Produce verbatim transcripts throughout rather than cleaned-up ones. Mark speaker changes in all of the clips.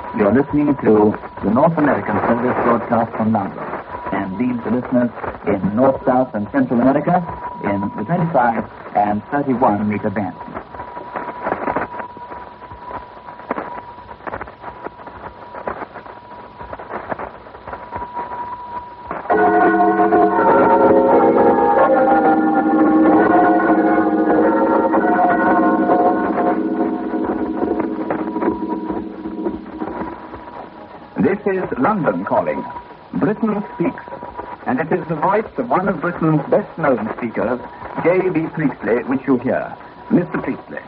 Speaker 1: You're listening to the North American Service broadcast from London, and these are listeners in North, South, and Central America in the twenty-five and thirty-one meter bands. This is London calling. Britain speaks. And it is the voice of one of Britain's best-known speakers, J B. Priestley, which you hear. Mister Priestley.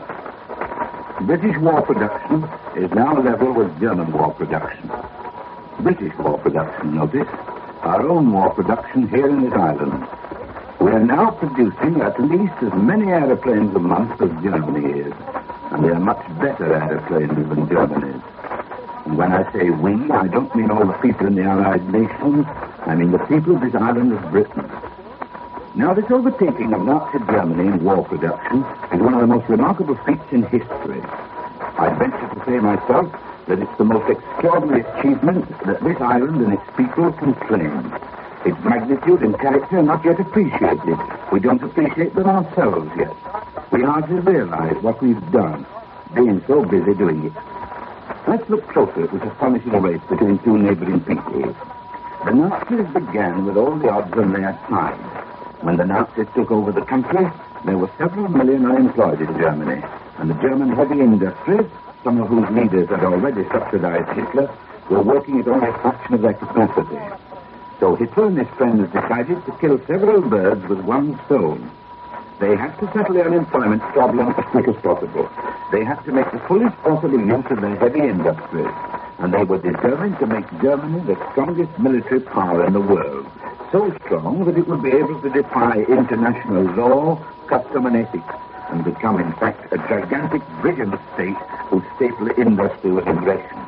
Speaker 2: British war production is now level with German war production. British war production, notice. Our own war production here in this island. We are now producing at least as many aeroplanes a month as Germany is. And they are much better aeroplanes than Germany is. And when I say we, I don't mean all the people in the Allied nations. I mean the people of this island of Britain. Now, this overtaking of Nazi Germany in war production is one of the most remarkable feats in history. I venture to say myself that it's the most extraordinary achievement that this island and its people can claim. Its magnitude and character are not yet appreciated. We don't appreciate them ourselves yet. We hardly realize what we've done, being so busy doing it. Let's look closer at this astonishing race between two neighboring peoples. The Nazis began with all the odds on their side. When the Nazis took over the country, there were several million unemployed in Germany, and the German heavy industries, some of whose leaders had already subsidized Hitler, were working at only a fraction of their capacity. So Hitler and his friends decided to kill several birds with one stone. They had to settle the unemployment problem as quick as possible. They had to make the fullest possible use of their heavy industries, and they were determined to make Germany the strongest military power in the world, so strong that it would be able to defy international law, custom, and ethics, and become, in fact, a gigantic brigand state whose staple industry was aggression.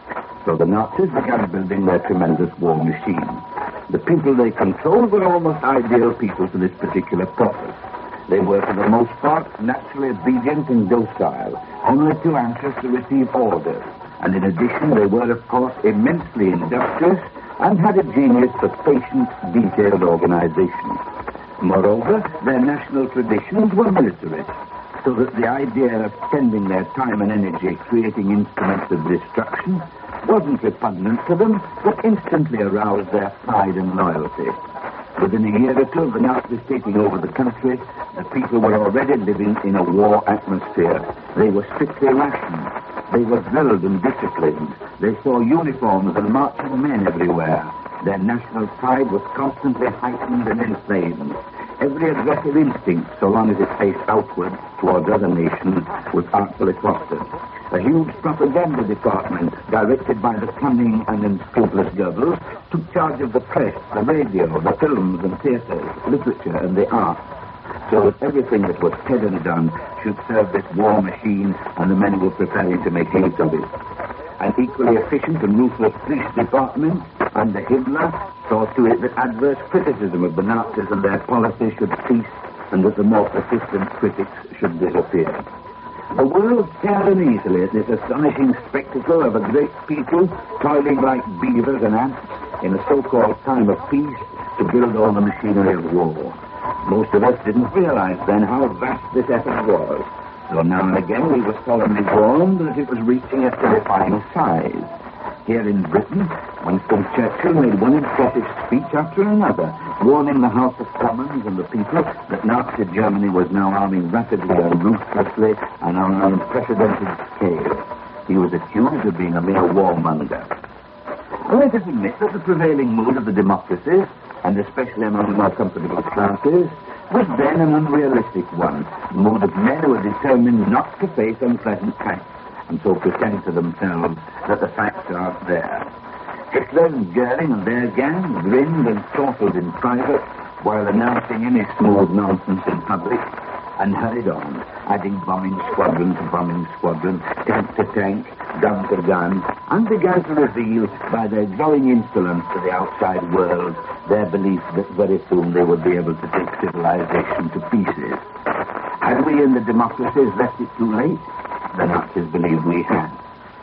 Speaker 2: So the Nazis began building their tremendous war machine. The people they controlled were almost ideal people for this particular purpose. They were, for the most part, naturally obedient and docile, only too anxious to receive orders. And in addition, they were, of course, immensely industrious and had a genius for patient, detailed organization. Moreover, their national traditions were militarist, so that the idea of spending their time and energy creating instruments of destruction wasn't repugnant to them, but instantly aroused their pride and loyalty. Within a year or two of the Nazis taking over the country, the people were already living in a war atmosphere. They were strictly rationed. They were drilled and disciplined. They saw uniforms and marching men everywhere. Their national pride was constantly heightened and inflamed. Every aggressive instinct, so long as it faced outward towards other nations, was artfully fostered. A huge propaganda department, directed by the cunning and unscrupulous Goebbels, took charge of the press, the radio, the films and theaters, literature and the arts, so that everything that was said and done should serve this war machine and the men who were preparing to make use of it. An equally efficient and ruthless police department under Hitler saw to it that adverse criticism of the Nazis and their policy should cease and that the more persistent critics should disappear. The world stared uneasily at this astonishing spectacle of a great people toiling like beavers and ants in a so-called time of peace to build all the machinery of war. Most of us didn't realize then how vast this effort was, though now and again we were solemnly warned that it was reaching a terrifying size. Here in Britain, Winston Churchill made one impressive speech after another, warning the House of Commons and the people that Nazi Germany was now arming rapidly and ruthlessly and on an unprecedented scale. He was accused of being a mere warmonger. Let us admit that the prevailing mood of the democracies, and especially among the more comfortable classes, was then an unrealistic one, the mood of men who were determined not to face unpleasant facts, and so pretend to themselves that the facts aren't there. Hitler and Goering and their gang grinned and chortled in private while announcing any smooth nonsense in public, and hurried on, adding bombing squadron to bombing squadron, tank to tank, gun to gun, and began to reveal by their growing insolence to the outside world their belief that very soon they would be able to take civilization to pieces. Had we in the democracies left it too late? The Nazis believed we had.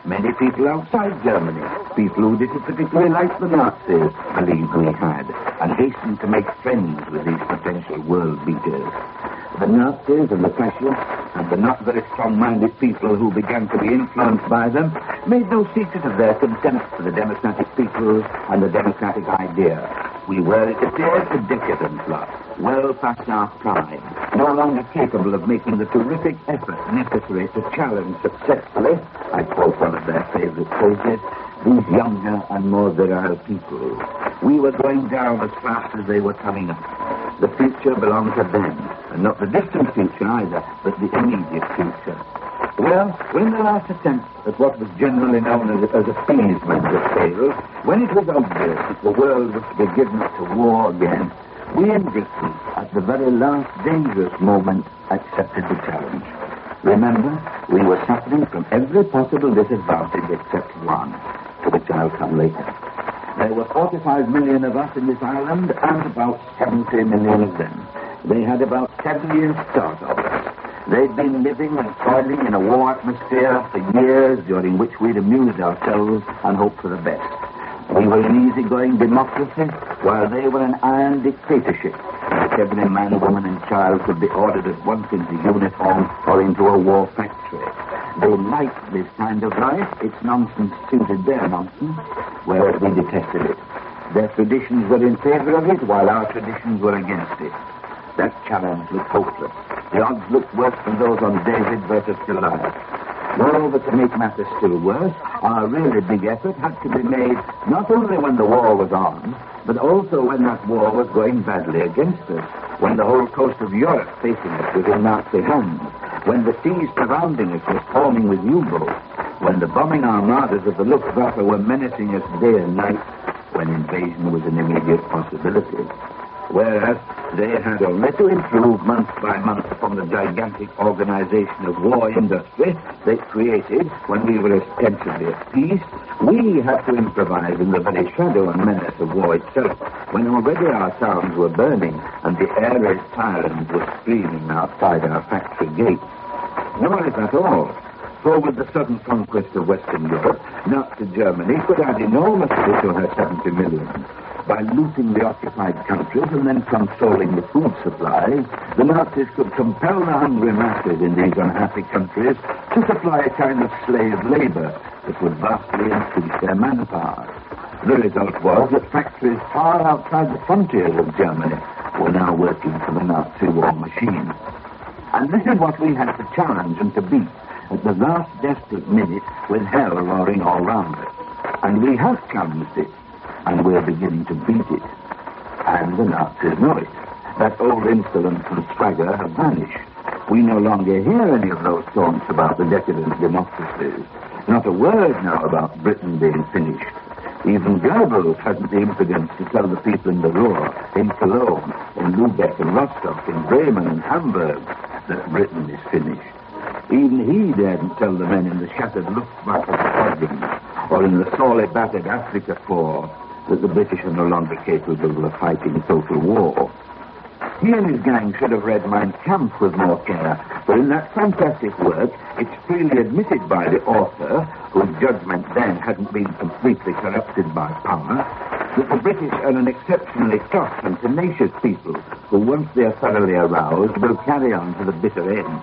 Speaker 2: Many people outside Germany, people who didn't particularly like the Nazis, believed we had, and hastened to make friends with these potential world beaters. The Nazis and the fascists, and the not very strong-minded people who began to be influenced by them, made no secret of their contempt for the democratic people and the democratic idea. We were, it appeared, a decadent lot, well past our prime, no longer capable of making the terrific effort necessary to challenge successfully, I quote one of their favorite phrases, these younger and more virile people. We were going down as fast as they were coming up. The future belonged to them, and not the distant future either, but the immediate future. Well, when the last attempt at what was generally known as, as appeasement had failed, when it was obvious that the world was to be given up to war again, we in Britain, at the very last dangerous moment, accepted the challenge. Remember, we were suffering from every possible disadvantage except one, to which I'll come later. There were forty-five million of us in this island, and about seventy million of them. They had about seven years start of us. They'd been living and toiling in a war atmosphere for years, during which we'd amused ourselves and hoped for the best. We were an easygoing democracy, while they were an iron dictatorship, in which every man, woman, and child could be ordered at once into uniform or into a war factory. They liked this kind of life. Its nonsense suited their nonsense, whereas we detested it. Their traditions were in favor of it, while our traditions were against it. That challenge looked hopeless. The odds looked worse than those on David versus Goliath. Moreover, to make matters still worse, our really big effort had to be made not only when the war was on, but also when that war was going badly against us, when the whole coast of Europe facing us was in Nazi hands, when the seas surrounding us were swarming with U-boats, when the bombing armadas of the Luftwaffe were menacing us day and night, when invasion was an immediate possibility. Whereas they had only to improve month by month upon the gigantic organization of war industry they created when we were ostensibly at peace, we had to improvise in the very shadow and menace of war itself, when already our towns were burning and the air-raid sirens were screaming outside our factory gates. Nor is that all. For with the sudden conquest of Western Europe, Nazi Germany could add enormously to her seventy million. By looting the occupied countries and then controlling the food supplies, the Nazis could compel the hungry masses in these unhappy countries to supply a kind of slave labor that would vastly increase their manpower. The result was that factories far outside the frontiers of Germany were now working for the Nazi war machine. And this is what we had to challenge and to beat at the last desperate minute with hell roaring all round us. And we have challenged it. And we're beginning to beat it. And the Nazis know it. That old insolence and swagger have vanished. We no longer hear any of those taunts about the decadent democracies. Not a word now about Britain being finished. Even Goebbels hasn't the impudence to tell the people in the Ruhr, in Cologne, in Lübeck and Rostock, in Bremen and Hamburg, that Britain is finished. Even he daren't tell the men in the shattered Luftwaffe squadrons, or in the sorely battered Afrika Korps, that the British are no longer capable of fighting total war. He and his gang should have read Mein Kampf with more care, for in that fantastic work, it's freely admitted by the author, whose judgment then hadn't been completely corrupted by power, that the British are an exceptionally tough and tenacious people who, once they are thoroughly aroused, will carry on to the bitter end.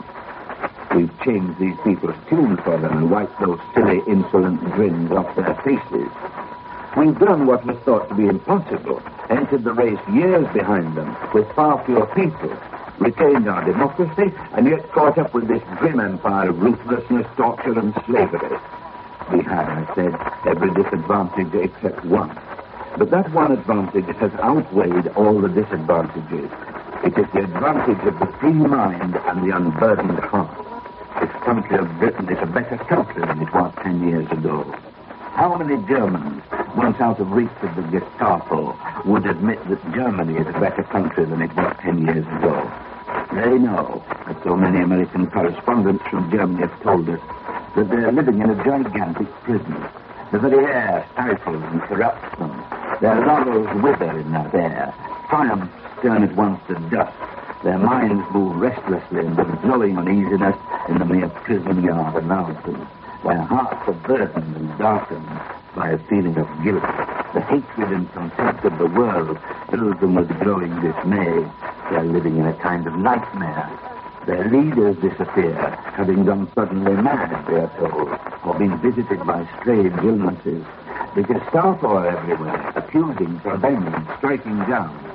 Speaker 2: We've changed these people's tunes for them and wiped those silly, insolent grins off their faces. We've done what was thought to be impossible, entered the race years behind them, with far fewer people, retained our democracy, and yet caught up with this grim empire of ruthlessness, torture, and slavery. We had, I said, every disadvantage except one. But that one advantage has outweighed all the disadvantages. It is the advantage of the free mind and the unburdened heart. This country of Britain is a better country than it was ten years ago. How many Germans, once out of reach of the Gestapo, would admit that Germany is a better country than it was ten years ago? They know, as so many American correspondents from Germany have told us, that they're living in a gigantic prison. The very air stifles and corrupts them. Their laurels wither in that air. Triumphs turn at once to dust. Their minds move restlessly and with glowing uneasiness in the mere prison yard around them. Their hearts are burdened and darkened by a feeling of guilt. The hatred and contempt of the world fills them with growing dismay. They're living in a kind of nightmare. Their leaders disappear, having gone suddenly mad, they are told, or been visited by strange illnesses. The Gestapo are everywhere, accusing, preventing, striking down.